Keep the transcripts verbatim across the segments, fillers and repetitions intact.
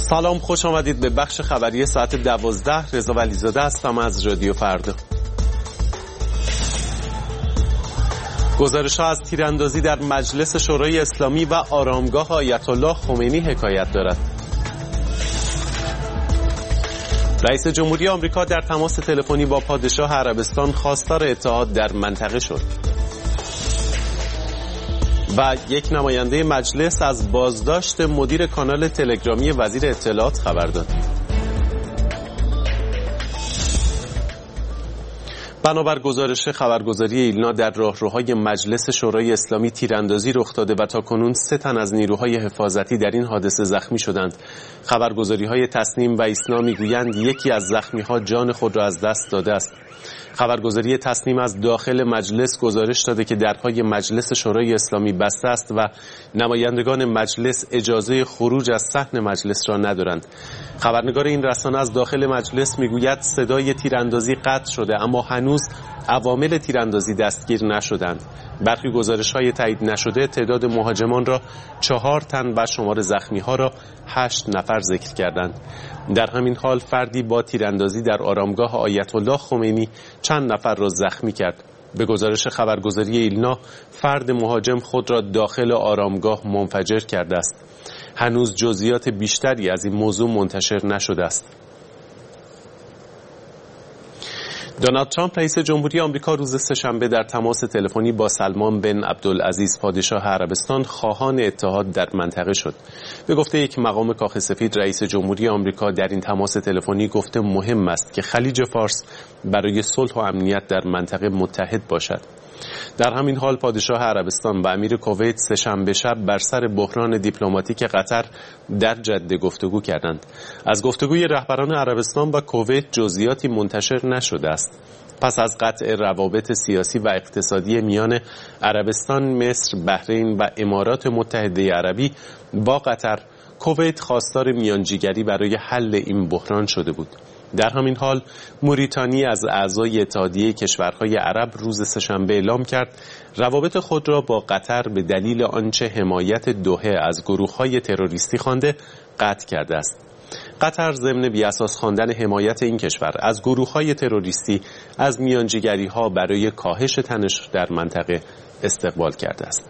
سلام، خوش آمدید به بخش خبری ساعت دوازده. رضا ولیزاده هستم از رادیو فردا. گزارش‌ها از تیراندازی در مجلس شورای اسلامی و آرامگاه آیت الله خمینی حکایت دارد. رئیس جمهوری آمریکا در تماس تلفنی با پادشاه عربستان خواستار اتحاد در منطقه شد. و یک نماینده مجلس از بازداشت مدیر کانال تلگرامی وزیر اطلاعات خبر داد. بنابر گزارش خبرگزاری ایلنا در راهروهای مجلس شورای اسلامی تیراندازی رخ داده و تاکنون سه تن از نیروهای حفاظتی در این حادثه زخمی شدند. خبرگزاری‌های تسنیم و ایسنا میگویند یکی از زخمی‌ها جان خود را از دست داده است. خبرگزاری تسنیم از داخل مجلس گزارش داده که درهای مجلس شورای اسلامی بسته است و نمایندگان مجلس اجازه خروج از صحن مجلس را ندارند. خبرنگار این رسانه از داخل مجلس میگوید صدای تیراندازی قطع شده اما هنوز عوامل تیراندازی دستگیر نشدند. برخی گزارش‌های تایید نشده تعداد مهاجمان را چهار تن و شمار زخمی‌ها را هشت نفر ذکر کردند. در همین حال فردی با تیراندازی در آرامگاه آیت الله خمینی چند نفر را زخمی کرد. به گزارش خبرگزاری ایلنا فرد مهاجم خود را داخل آرامگاه منفجر کرده است. هنوز جزئیات بیشتری از این موضوع منتشر نشده است. دونالد ترامپ رئیس جمهوری آمریکا روز سه‌شنبه در تماس تلفنی با سلمان بن عبدالعزیز پادشاه عربستان خواهان اتحاد در منطقه شد. به گفته یک مقام کاخ سفید، رئیس جمهوری آمریکا در این تماس تلفنی گفته مهم است که خلیج فارس برای صلح و امنیت در منطقه متحد باشد. در همین حال پادشاه عربستان و امیر کویت سه‌شنبه شب بر سر بحران دیپلماتیک قطر در جده گفتگو کردند. از گفتگوی رهبران عربستان و کویت جزئیاتی منتشر نشده است. پس از قطع روابط سیاسی و اقتصادی میان عربستان، مصر، بحرین و امارات متحده عربی با قطر، کویت خواستار میانجیگری برای حل این بحران شده بود. در همین حال موریتانی از اعضای اتحادیه کشورهای عرب روز سه‌شنبه اعلام کرد روابط خود را با قطر به دلیل آنچه حمایت دوحه از گروه‌های تروریستی خوانده قطع کرده است. قطر ضمن بی‌اساس خواندن حمایت این کشور از گروه‌های تروریستی از میانجیگری‌ها برای کاهش تنش در منطقه استقبال کرده است.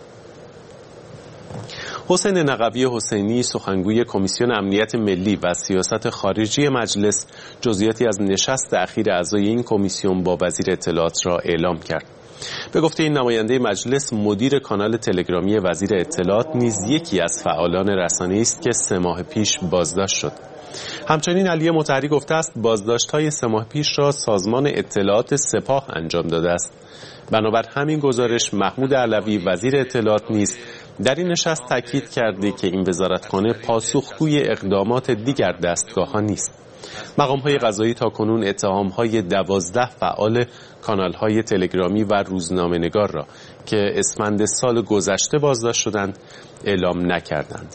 حسین نقوی حسینی، سخنگوی کمیسیون امنیت ملی و سیاست خارجی مجلس، جزئیاتی از نشست اخیر اعضای این کمیسیون با وزیر اطلاعات را اعلام کرد. به گفته این نماینده مجلس، مدیر کانال تلگرامی وزیر اطلاعات نیز یکی از فعالان رسانه‌ای است که سه ماه پیش بازداشت شد. همچنین علی مطهری گفته است بازداشت‌های سه ماه پیش را سازمان اطلاعات سپاه انجام داده است. بنابر همین گزارش، محمود علوی وزیر اطلاعات نیز در این نشست تاکید کرده که این وزارتخانه پاسخگوی اقدامات دیگر دستگاه‌ها نیست. مقام‌های قضایی تاکنون اتهام‌های دوازده فعال کانال‌های تلگرامی و روزنامه‌نگار را که اسفند سال گذشته بازداشت شدند اعلام نکردند.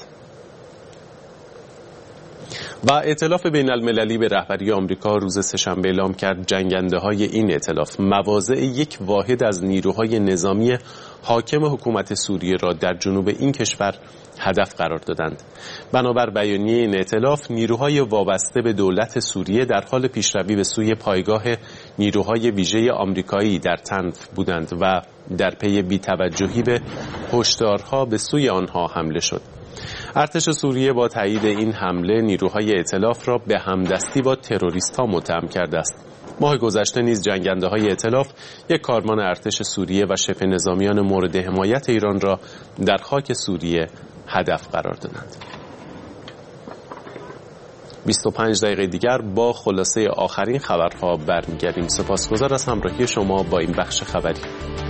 و ائتلاف بین المللی به رهبری آمریکا روز سه‌شنبه اعلام کرد جنگنده‌های این ائتلاف مواضع یک واحد از نیروهای نظامی حاکم حکومت سوریه را در جنوب این کشور هدف قرار دادند. بنابر بیانیه این ائتلاف، نیروهای وابسته به دولت سوریه در حال پیشروی به سوی پایگاه نیروهای ویژه آمریکایی در تنف بودند و در پی بی‌توجهی به هشدارها به سوی آنها حمله شد. ارتش سوریه با تایید این حمله نیروهای ائتلاف را به همدستی با تروریست‌ها متهم کرده است. ماه گذشته نیز جنگنده‌های ائتلاف یک کارمان ارتش سوریه و شبه نظامیان مورد حمایت ایران را در خاک سوریه هدف قرار دادند. بیست و پنج دقیقه دیگر با خلاصه آخرین خبرها برمیگردیم. سپاسگزار از همراهی شما با این بخش خبری.